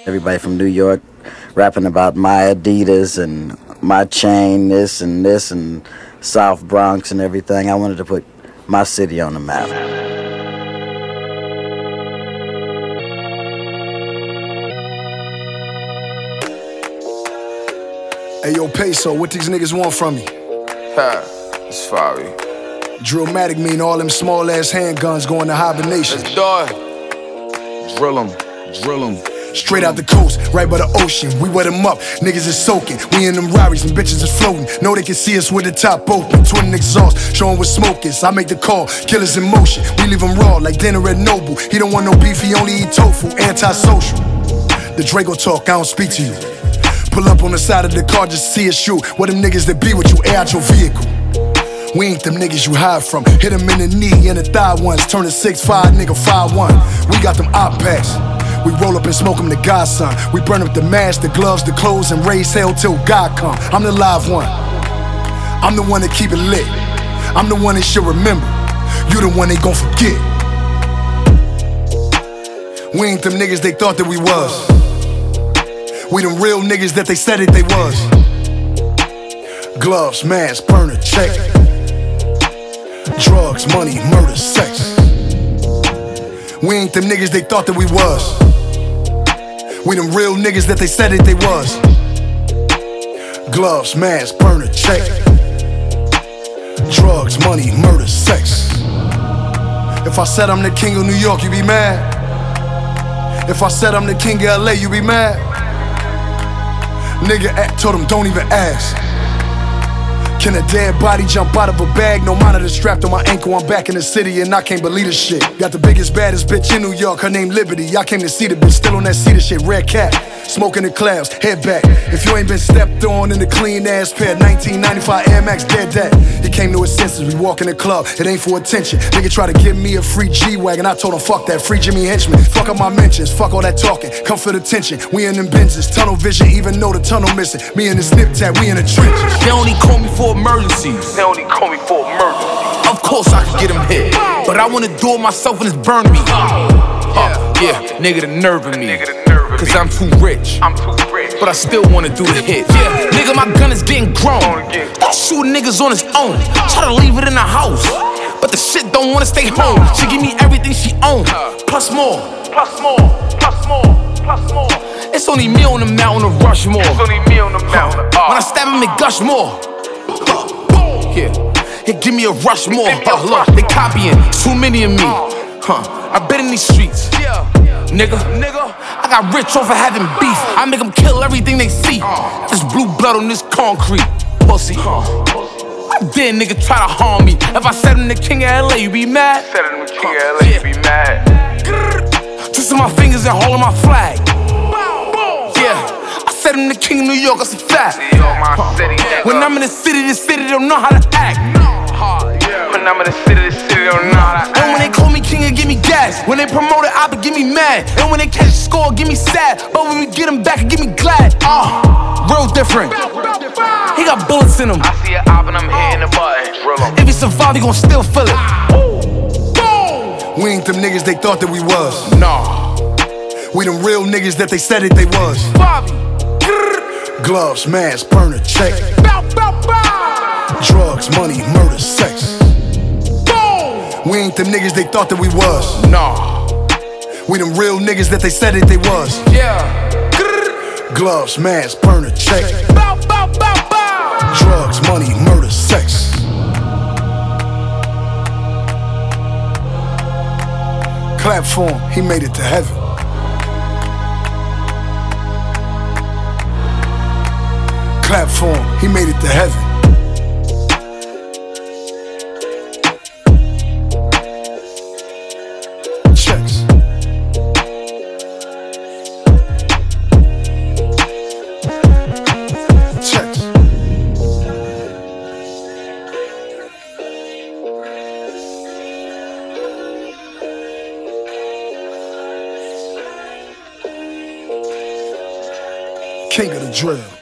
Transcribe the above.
Everybody from New York rapping about my Adidas and my chain, this and this, and South Bronx and everything. I wanted to put my city on the map. Hey, yo, Peso, what these niggas want from me? Ha, it's Fari. Drillmatic mean all them small-ass handguns going to hibernation. Let's do it. Drill 'em, drill 'em. Straight out the coast, right by the ocean. We wet them up, niggas is soaking. We in them Rarries and bitches is floating. Know they can see us with the top open. Twin exhaust, showing what smoke is. I make the call, killers in motion. We leave them raw like dinner at Noble. He don't want no beef, he only eat tofu. Antisocial. The Draco talk, I don't speak to you. Pull up on the side of the car just to see us shoot. What them niggas that be with you, air out your vehicle. We ain't them niggas you hide from. Hit them in the knee and the thigh ones. Turn a 6'5", nigga 5'1". We got them op packs. We roll up and smoke them to Godson. We burn up the mask, the gloves, the clothes, and raise hell till God come. I'm the live one. I'm the one that keep it lit. I'm the one they should remember. You the one they gon' forget. We ain't them niggas they thought that we was. We them real niggas that they said that they was. Gloves, mask, burner, check. Drugs, money, murder, sex. We ain't them niggas they thought that we was. We them real niggas that they said that they was. Gloves, mask, burner, check. Drugs, money, murder, sex. If I said I'm the king of New York, you be mad? If I said I'm the king of LA, you be mad? Nigga told him don't even ask. Can a dead body jump out of a bag? No monitor strapped on my ankle, I'm back in the city and I can't believe this shit. Got the biggest, baddest bitch in New York, her name Liberty. I came to see the bitch, still on that cedar shit. Red cat, smoking the clouds, head back. If you ain't been stepped on in the clean ass pair, 1995 Air Max, dead that. He came to his senses, we walk in the club, it ain't for attention. Nigga try to give me a free G-Wagon, I told him fuck that, free Jimmy Henchman. Fuck up my mentions, fuck all that talking, come for the tension. We in them Benzes, tunnel vision, even though the tunnel missing. Me and the snip tag, we in the trenches. They only call me for emergencies. They only call me for emergencies. Of course I can get him hit, but I wanna do it myself and it's burn me. Yeah, nigga, the nerve of me. Cause I'm too rich, but I still wanna do the hit. Yeah, nigga, my gun is getting grown. Don't shoot niggas on his own. Try to leave it in the house, but the shit don't wanna stay home. She give me everything she own, plus more, plus more, plus more, plus more. It's only me on the mountain of Rushmore. It's only me on the mountain. When I stab him, it gush more. Yeah, hey, give me a rush more. Look, they copying, too many of me. I've been in these streets. Nigga, I got rich off of having beef. I make them kill everything they see. There's blue blood on this concrete. Pussy. I dare nigga try to harm me. If I said I'm the king of LA, you be mad? Said I'm the king of LA, you be mad? Twisting my fingers and holding my flag. Yeah, I said I'm the king of New York, that's a fact. When I'm in the city don't know how to act. When I'm in the city don't know how to act. And when they call me king, it give me gas. When they promote it, I be give me mad. And when they catch a score, give me sad. But when we get him back, it give me glad. Real different. He got bullets in him. I see an op and I'm hitting the button. Drill him. If he survive, he gon' still feel it. We ain't them niggas they thought that we was. Nah. We them real niggas that they said that they was. Gloves, mask, burner, check. Drugs, money, murder, sex. We ain't them niggas they thought that we was. Nah. We them real niggas that they said that they was. Yeah. Gloves, mask, burner, check. Drugs, money, murder, sex. Clap for him, he made it to heaven. Clap for him, he made it to heaven. Checks. Checks. King of the drill.